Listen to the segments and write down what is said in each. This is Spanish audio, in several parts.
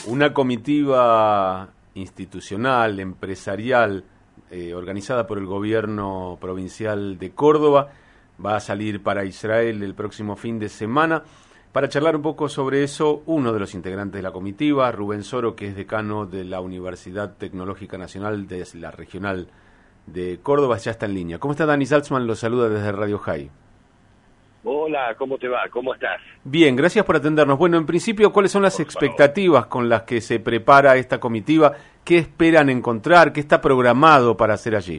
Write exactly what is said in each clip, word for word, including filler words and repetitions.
Una comitiva institucional, empresarial, eh, organizada por el gobierno provincial de Córdoba, va a salir para Israel el próximo fin de semana. Para charlar un poco sobre eso, uno de los integrantes de la comitiva, Rubén Soro, que es decano de la Universidad Tecnológica Nacional de la Regional de Córdoba, ya está en línea. ¿Cómo está? Dani Salzman lo saluda desde Radio High. Hola, ¿cómo te va? ¿Cómo estás? Bien, gracias por atendernos. Bueno, en principio, ¿cuáles son las Por expectativas favor. con las que se prepara esta comitiva? ¿Qué esperan encontrar? ¿Qué está programado para hacer allí?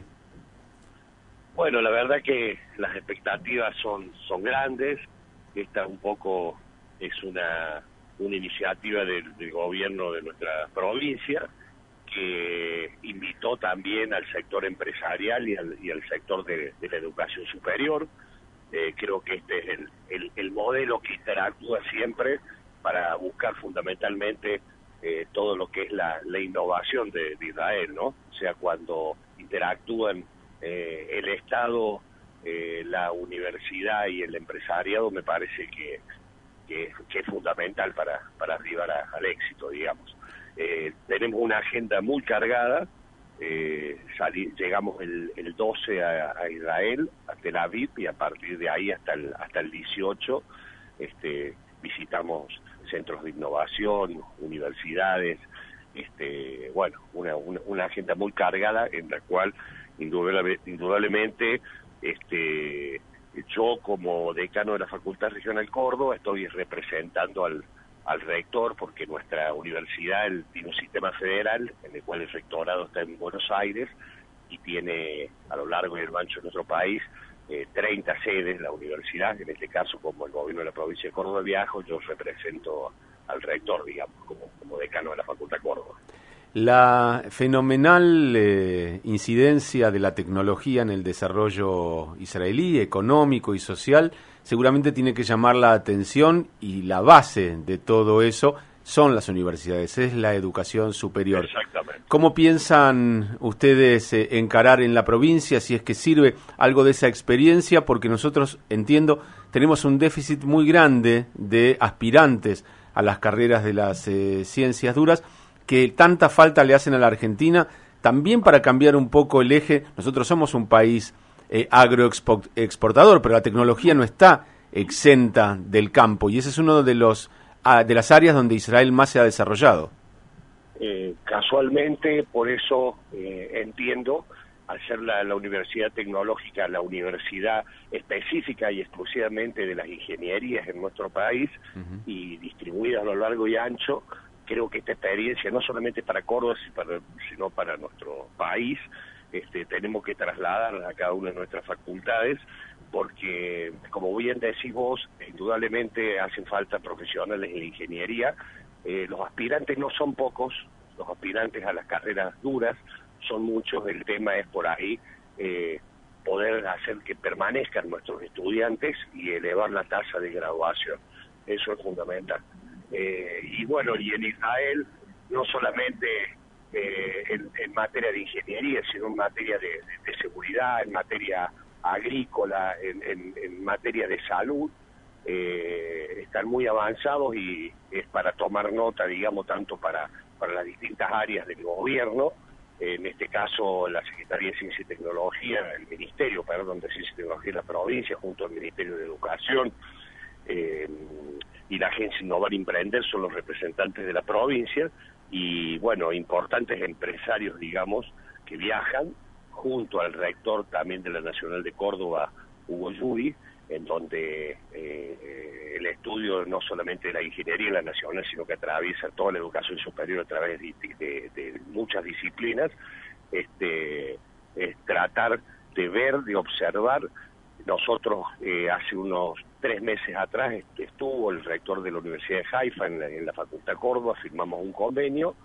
Bueno, la verdad que las expectativas son, son grandes. Esta un poco es una, una iniciativa del, del gobierno de nuestra provincia que invitó también al sector empresarial y al, y al sector de, de la educación superior. Eh, creo que este es el, el, el modelo que interactúa siempre para buscar fundamentalmente eh, todo lo que es la, la innovación de, de Israel, ¿no? O sea, cuando interactúan eh, el Estado, eh, la universidad y el empresariado, me parece que, que, que es fundamental para, para arribar a, al éxito, digamos. Eh, tenemos una agenda muy cargada. Eh, salí, llegamos el, el doce a, a Israel, a Tel Aviv, y a partir de ahí hasta el, hasta el dieciocho este, visitamos centros de innovación, universidades, este, bueno, una, una, una agenda muy cargada en la cual indudable, indudablemente este, yo como decano de la Facultad Regional Córdoba estoy representando al al rector, porque nuestra universidad el, tiene un sistema federal en el cual el rectorado está en Buenos Aires y tiene a lo largo y el ancho de nuestro país eh, treinta sedes la universidad. En este caso, como el gobierno de la provincia de Córdoba viajo, yo represento al rector, digamos, como, como decano de la Facultad Córdoba. La fenomenal eh, incidencia de la tecnología en el desarrollo israelí, económico y social, seguramente tiene que llamar la atención, y la base de todo eso son las universidades, es la educación superior. Exactamente. ¿Cómo piensan ustedes eh, encarar en la provincia, si es que sirve algo de esa experiencia? Porque nosotros, entiendo, tenemos un déficit muy grande de aspirantes a las carreras de las eh, ciencias duras, que tanta falta le hacen a la Argentina, también para cambiar un poco el eje. Nosotros somos un país eh, agroexportador, pero la tecnología no está exenta del campo, y ese es uno de los ah, de las áreas donde Israel más se ha desarrollado. Eh, casualmente, por eso eh, entiendo, al ser la, la universidad tecnológica, la universidad específica y exclusivamente de las ingenierías en nuestro país, uh-huh, y distribuida a lo largo y ancho, creo que esta experiencia, no solamente para Córdoba, sino para nuestro país, este, tenemos que trasladarla a cada una de nuestras facultades, porque, como bien decís vos, indudablemente hacen falta profesionales en la ingeniería. Eh, los aspirantes no son pocos, los aspirantes a las carreras duras son muchos. El tema es por ahí eh, poder hacer que permanezcan nuestros estudiantes y elevar la tasa de graduación. Eso es fundamental. Eh, y bueno, y en Israel, no solamente eh, en, en materia de ingeniería, sino en materia de, de, de seguridad, en materia agrícola, en, en, en materia de salud, eh, están muy avanzados, y es para tomar nota, digamos, tanto para, para las distintas áreas del gobierno, en este caso la Secretaría de Ciencia y Tecnología, el Ministerio, perdón, de Ciencia y Tecnología de la provincia, junto al Ministerio de Educación, eh, y la Agencia Innovar y Emprender son los representantes de la provincia, y bueno, importantes empresarios, digamos, que viajan junto al rector también de la Nacional de Córdoba, Hugo Yuri, en donde eh, el estudio no solamente de la ingeniería en la nacional, sino que atraviesa toda la educación superior a través de, de, de muchas disciplinas, este, es tratar de ver, de observar. Nosotros eh, hace unos tres meses atrás estuvo el rector de la Universidad de Haifa en la, en la Facultad Córdoba, firmamos un convenio.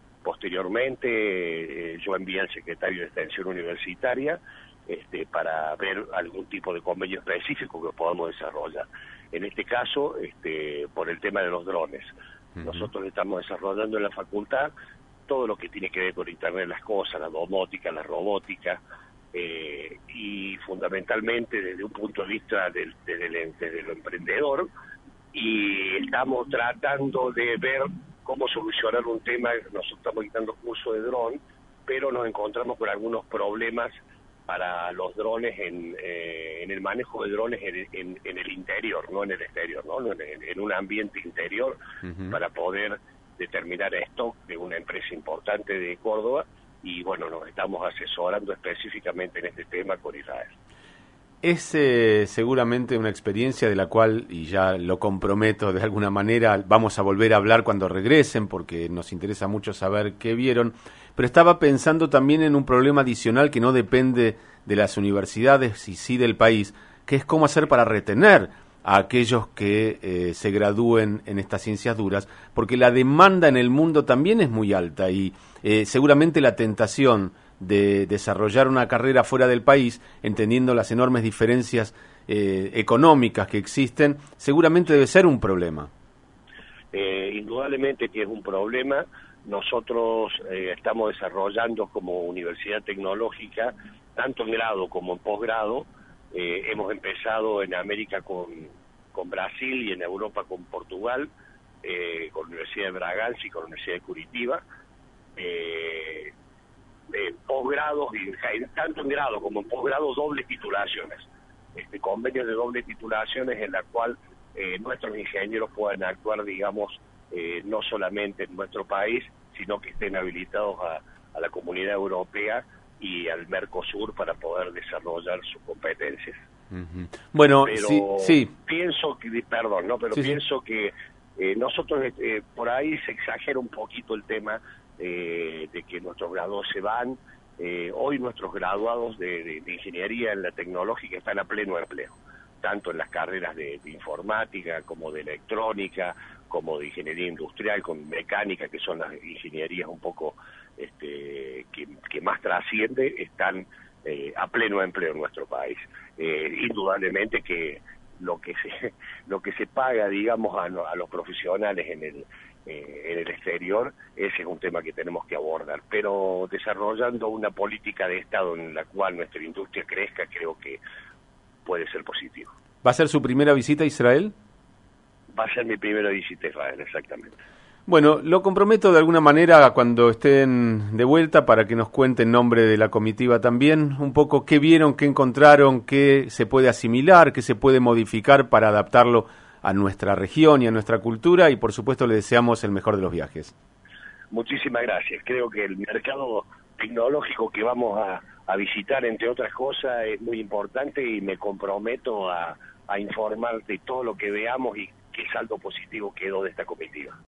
Posteriormente eh, yo envié al secretario de Extensión Universitaria este, para ver algún tipo de convenio específico que podamos desarrollar. En este caso, este, por el tema de los drones. Uh-huh. Nosotros estamos desarrollando en la facultad todo lo que tiene que ver con Internet de las Cosas, la domótica, la robótica, eh, y fundamentalmente desde un punto de vista del, desde, el, desde lo emprendedor, y estamos tratando de ver cómo solucionar un tema. Nosotros estamos dando curso de dron, pero nos encontramos con algunos problemas para los drones en, eh, en el manejo de drones en, en, en el interior, no en el exterior, ¿no? En, en un ambiente interior, uh-huh. para poder determinar stock de una empresa importante de Córdoba, y bueno, nos estamos asesorando específicamente en este tema con Israel. Es eh, seguramente una experiencia de la cual, y ya lo comprometo de alguna manera, vamos a volver a hablar cuando regresen, porque nos interesa mucho saber qué vieron, pero estaba pensando también en un problema adicional que no depende de las universidades y sí del país, que es cómo hacer para retener a aquellos que eh, se gradúen en estas ciencias duras, porque la demanda en el mundo también es muy alta y eh, seguramente la tentación de desarrollar una carrera fuera del país, entendiendo las enormes diferencias eh, económicas que existen, seguramente debe ser un problema. Eh, indudablemente que es un problema. Nosotros eh, estamos desarrollando como Universidad Tecnológica, tanto en grado como en posgrado. Eh, hemos empezado en América con, con Brasil y en Europa con Portugal, eh, con la Universidad de Braganza y con la Universidad de Curitiba. Eh, de posgrados, y tanto en grado como en posgrado, dobles titulaciones, este, convenios de doble titulaciones en la cual eh, nuestros ingenieros puedan actuar, digamos, eh, no solamente en nuestro país, sino que estén habilitados a, a la Comunidad Europea y al Mercosur para poder desarrollar sus competencias. Uh-huh. Bueno, pero sí, sí. pienso que, perdón, no, pero sí, pienso sí. que eh, nosotros eh, por ahí se exagera un poquito el tema Eh, de que nuestros graduados se van. Eh, hoy nuestros graduados de, de, de ingeniería en la tecnológica están a pleno empleo, tanto en las carreras de, de informática como de electrónica, como de ingeniería industrial, con mecánica, que son las ingenierías un poco este, que, que más trasciende, están eh, a pleno empleo en nuestro país. Eh, indudablemente que lo que se lo que se paga, digamos, a, a los profesionales en el Eh, en el exterior, ese es un tema que tenemos que abordar, pero desarrollando una política de Estado en la cual nuestra industria crezca, creo que puede ser positivo. ¿Va a ser su primera visita a Israel? Va a ser mi primera visita a Israel, exactamente. Bueno, lo comprometo de alguna manera cuando estén de vuelta para que nos cuente en nombre de la comitiva también un poco qué vieron, qué encontraron, qué se puede asimilar, qué se puede modificar para adaptarlo a nuestra región y a nuestra cultura, y por supuesto le deseamos el mejor de los viajes. Muchísimas gracias. Creo que el mercado tecnológico que vamos a, a visitar, entre otras cosas, es muy importante, y me comprometo a, a informar de todo lo que veamos y qué saldo positivo quedó de esta comitiva.